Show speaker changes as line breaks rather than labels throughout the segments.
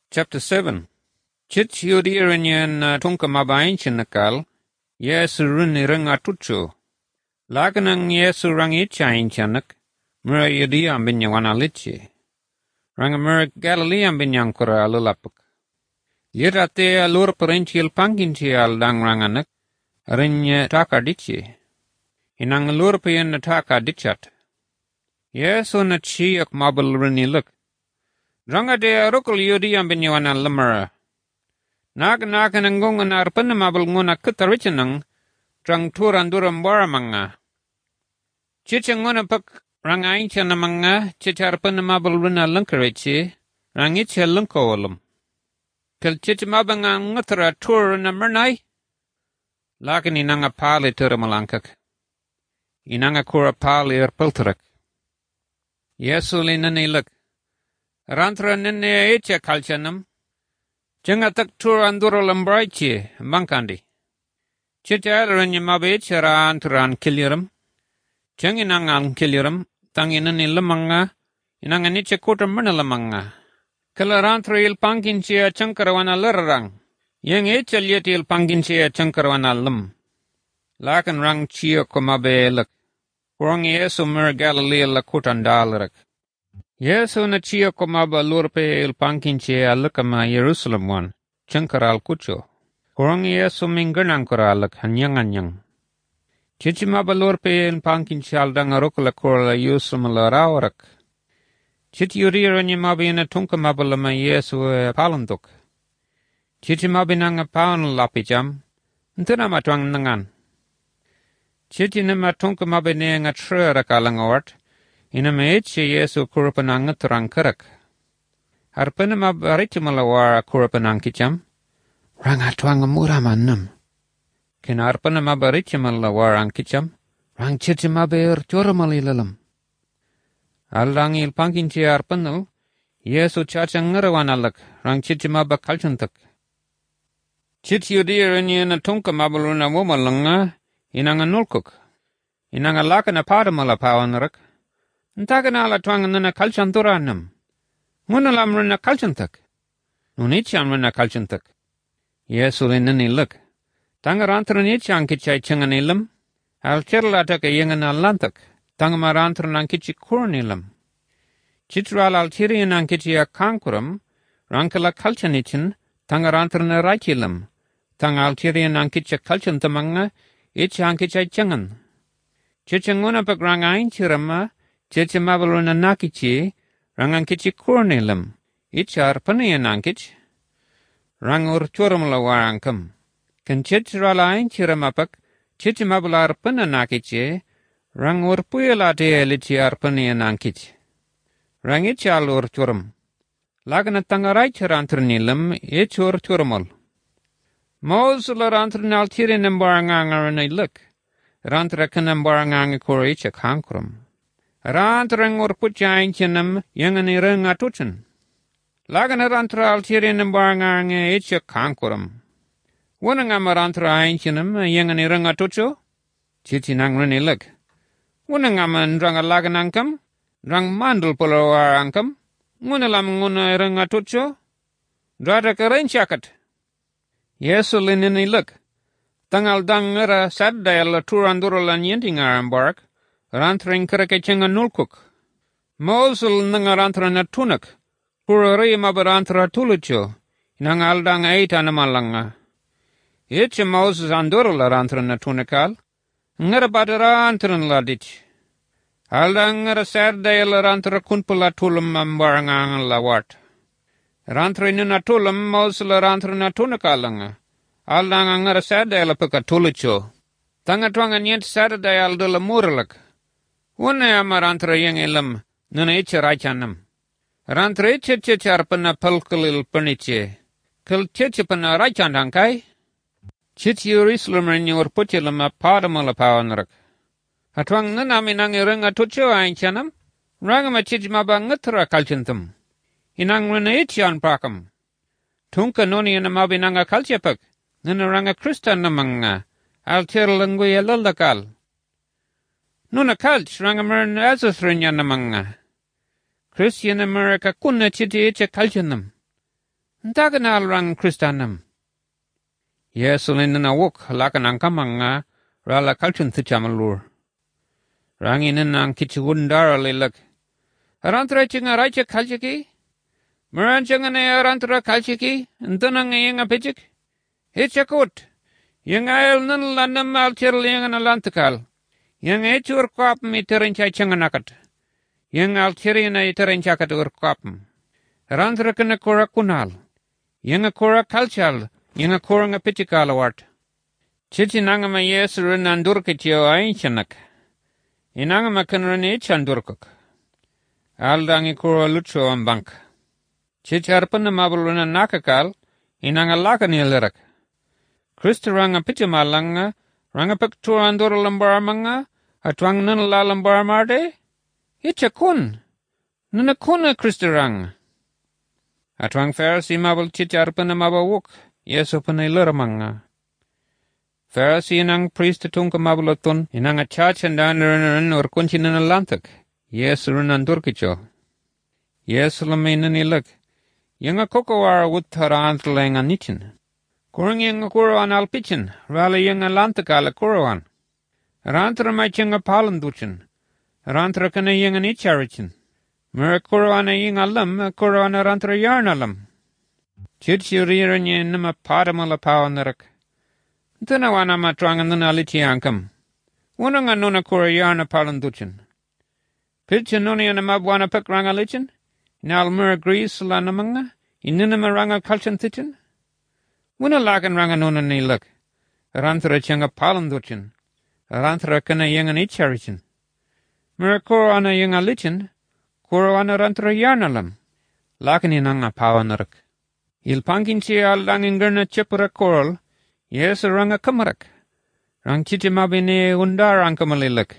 Chapter 7. Chit yudirinyan tunka mabayinchinakal, Yesu runi ringatucho. Laganang Yesu rangichainchanak, mura yudiam binyawanalichi. Rangamura Galileam binyankura alulapak. Yirate alur perinchil panginchial dang ranganak, rinya takadichi. Inang alur piyan takadichat. Yesu na chiyak mabal riniluk. Ranga de rukul yudiam binyawana lamara. Naga nangungan arpan mabal nguna kutarichanang, trang turan duram waramanga. Chichanguna pak rangaincha namanga, chicharpan mabal runa lunkarichi, rangicha lunkowalam. Kil chichmabanga ngutara tur namernai, lakin inanga pali turamalankak. Inanga kura pali erpiltarak. Yesu linanilak. Rantra nene echa kalchanam. Jangatak tur anduralam braichi, bankandi. Chicharan yamabecha ranturan kiliram. Janginangan kiliram, tanginani lamanga, inanganicha kutamana lamanga. Kalarantra il pankinchia chankarawana lararang. Yang echa lieti il pankinchia chankarawana lam. Lakan rang chia komabe lak. Kurang Yesu mir Galilea la kutandalarak. Yesu na chia komaba lurpe il pankinche alakama Jerusalem wan, chankaral kucho. Kurang Yesu minganang koralak hanyang. Chichimaba lurpe il pankinche aldang arukala korala Yusum la rawarak. Chichurira nyimabi na tunkamaba lama Yesu palanduk. Chichimabi nanga paun lapijam, ntuna matwang nangan. Chichinama tunkamaba nenga trera kalangort, Inameche Yesu kurupananga terangkerak. Harpanama barichimalawara kurupanangkicham. Rangatwanga muramanam. Kina harpanama barichimalawara angkicham. Rang chichimaber choramalilalam. Alrangi ilpankinchi harpanu. Yesu chachangarawanalak. Rang chichimaba kalchuntak. Chichiyudiranyana tunkamabaluna womalanga. Inanga nulkuk. Inanga lakana padamala pawanarak. Ntaganala twanganana kalchanturanam. Ngunalamruna kalchantak. Nunichamruna kalchantak. Yesu linani luk. Tangarantranichan kichay changanilam. Alchirlataka yanganallantak. Tangamarantran kichi kurnilam. Chitral altirian kichi akankuram. Rankala kalchanichin. Tangarantrana rachilam. Tangaltirian kichi kalchantamanga. Ichan kichay changan. Chichanguna pagrangain chirama. Chichimabaluna nakichi, rangankichi kurnilam, ichar panianankich, rangur churamla warankam. Kan chichralain chiramapak, chichimabalar pananakichi, rangur puyalate elichiar panianankich. Rangichalur churam. Lagana tangarai chirantranilam, ichur churamal. Mosula rantranal tirinam barangangaranay look, rantrakanam barangangakur hankuram. Rantrang or puchainchinam yangani rangatuchin. Lagana rantra altirinam barangang echa kankuram. Wunangamarantra ainchinam yangani rangatucho? Chichinang runilik. Wunangaman dranga laganankam? Drang mandul pulawarankam? Wunalam nguna rangatucho? Drata karenchakat. Yesu lininilik. Tangal dangara saddayala turanduralan yentingaram bark. Rantring karakachenga nulkuk. Mosul nangarantra natunak. Purari mabarantra tulucho. Nangal eita namalanga. Itcha Moses andurla rantra natunakal. Ngarabatara ladich. Aldangara sardayala rantra kunpula tulum ambarangang lawat. Rantra natulum Mosul rantra natunakalanga. Aldangara sardayala paka tulucho. Tangatwanga nyet sardayal dula muralak. Wuna amarantra yang ilam, nuna icha raichanam. Rantra icha chicharpana palkalil paniche. Kil chichapana raichandankai. Chich Jerusalem or puchilama padamala pawanrak. Atwang nanaminang iranga tucho ainchanam. Rangama chichmaba ngatra kalchantam. Inang runa ichan prakam. Tunka nuni inamabinanga kalchapak. Nuna ranga Kristan namanga. Altirlanguya lalakal. Nuna kalch rangamern azathrinya namanga. Christian America kunna chiti icha kalchanam. Ntaganal rang Kristanam. Yesulin na wok lakan ang kamanga rala kalchun thichamalur. Rangin ang kichugundara lilak. Arantra chinga raicha kalchiki? Maranchanga na arantra kalchiki? Ntanang yung apijik? Hitchakut. Yung ayal nan lanam alchirl yung alantakal. Yung echur kwapm iterenchay changanakat. Yung alchiri na iterenchakat urkwapm. Arantra kana kura kunal. Yung kura kalchal. Yung kura nga pichikalawart. Chichinangama yesurin andurkityo ainchanak. Inangama kanran ichandurkuk. Aldangi kura lucho ang bank. Chicharpan na mabuluna nakakal. Inangalaka nilirak. Krista ranga pichimalanga. Ranga pektura andur lambaramanga. Atwang nunala lambaramarte. Ichakun. Nunakuna Krista ranga. Atwang Pharisee mabul chicharpan na mabawuk. Yesu panay Pharisee inang priest tung kamabulotun, inang a church and dandaran or kunchin in Atlantic. Yesu runan durkicho. Yesu lamain ilak. Yung a kokowara wuthara antlang anichin. Kurang yung a kuroan alpichin, rally yung Atlantic ala kuroan. Rantra may yung a palanduchin. Rantra kana yung an icharichin. Mera kuroan a yung alam, a kuroan a rantra yarn alam. Chichiriran yin nama padamala pawanarak. Tanawana matrangan na alichi ankam. Unang anuna kura yarna palanduchin. Pilcha nuni na mabwana pakranga lichin. Inalmura grease lanamanga. Inina maranga kalchan thichin. Una lakan ranga nuna nilak. Aranthra changa palanduchin. Aranthra kana yangan icharichin. Mura kura ana yanga lichin. Kura ana ranthra yarnalam. Lakan inanga pawanarak. Il pankinchi al langinggerna chepura koral. Yes, rang a kamarak. Rang chichimabine undar ankamalilak.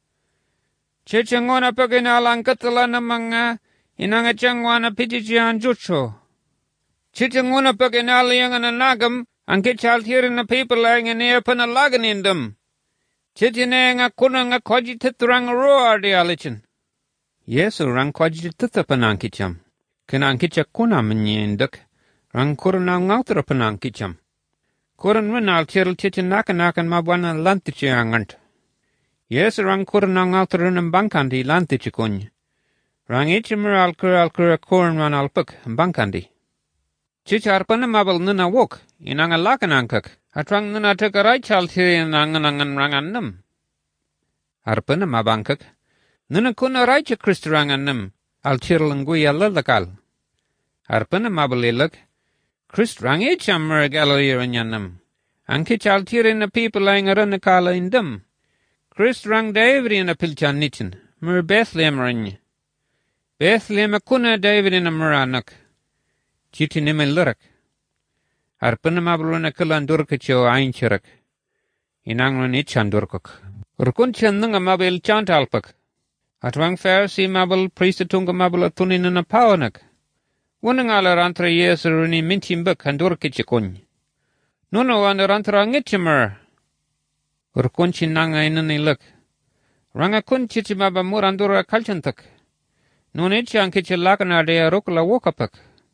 Chichangona paginalang katalana manga. Inanga changwana pichichian jutso. Chichangona paginaliang an anagam. Ang kichaltirin na people lang in air panalagan in them. Chichinang a kunang a kojititrang roar de alichin. Yes, rang kojititapanankicham. Kanankicha kunam nyendak. Rang kuranang ngautrapanankicham. Kuran winal chiril chichin nakan mabwana lantichi angant. Yes, rang kuranang ngautrunam bankandi lantichi kuny. Rang ichimur alkura kuran man alpuk bankandi. Chicharpana mabal nuna wok, inanga lakanankak. Atrang nuna takarai chaltiri nanganangan rangannam. Arpana mabankak. Nuna kuna raicha Christrangannam. Alchirlangui alalakal. Arpana mabalilak. Christ rang icham meragaloiranyanam. Anki chaltirin na people lang aranakala indam. Christ rang David in a pilchan nichin. Mer Bethlehem rany. Bethlehem akuna David in a meranak. Chitinim a lurak. Arpanamabluna kalandurkacho ainchirak. Inangran ichandurkuk. Urkunchan nunga mabil chantalpak. Atwang Pharisee mabel priestatunga mabel atunin in a pawanak. Unang alarantra Yesu ni minchimbak handurkichikuny. Nuno anarantra ngitchimer. Urkunchin nanga inanilak. Ranga kunchichimaba murandura kalchantak. Nunichi ankichilakana de rukla wokapak.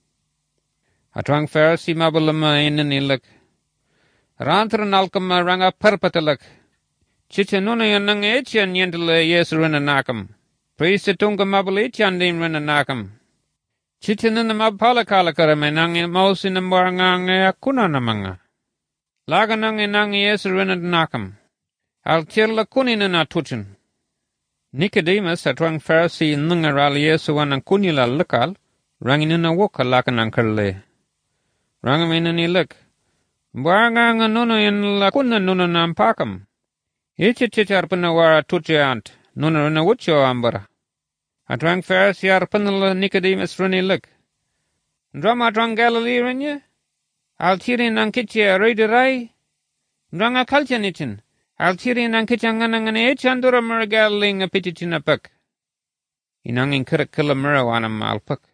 Atwang Pharisee mabalama inanilak. Rantra nalkama ranga perpatalak. Chicha nuna yanang echian yentala Yesu rinanakam. Priestatunga mabal echian dim rinanakam. Chichinan mabpala kalakaram nang mausin ng barangang akuna namanga. Laga nang inang Yesu rinanakam. Alkirla kunin na tuchin. Nicodemus atwang Pharisee nungaral Yesu anang kunila lakal. Rangin na woka lakan ang karle. Rangamin nilak. Barangang nuna yan lakuna nuna nampakam. Ichichichar panawara tuchiant. Nuna rina wucho ambara. Atwang Pharisee arpanala Nicodemus runilak. Drama atwang Galilee ranya? Altirin ang kitya raidirai? Dranga kalchanichin. Altirin ang kityanganangan echandura mara Galilee nga pichichinapak. Inangin kirakila marawanam alpak.